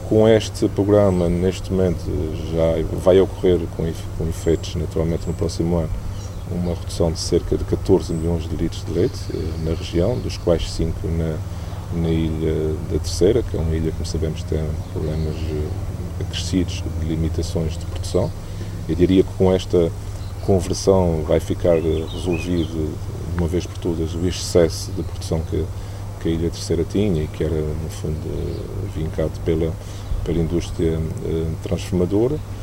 Com este programa, neste momento, já vai ocorrer com efeitos, naturalmente, no próximo ano, uma redução de cerca de 14 milhões de litros de leite na região, dos quais 5 na Ilha da Terceira, que é uma ilha, como sabemos, que tem problemas acrescidos de limitações de produção. Eu diria que com esta conversão vai ficar resolvido, de uma vez por todas, o excesso de produção que a Ilha Terceira tinha e que era, no fundo, vincado pela indústria transformadora.